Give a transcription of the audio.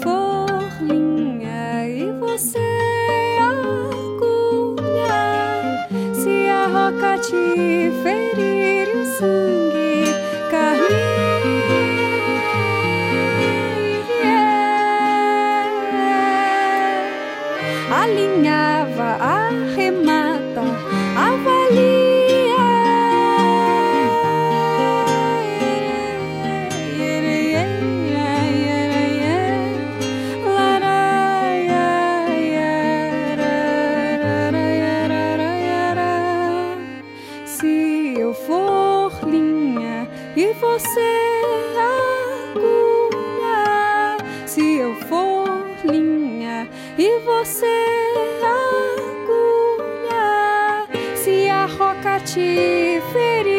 for linha e você agulha, se a roca te ferir e o sangue vier, alinhava, arremata, avalia. Se eu for linha e você agulha, se eu for linha e você agulha, se a roca te ferir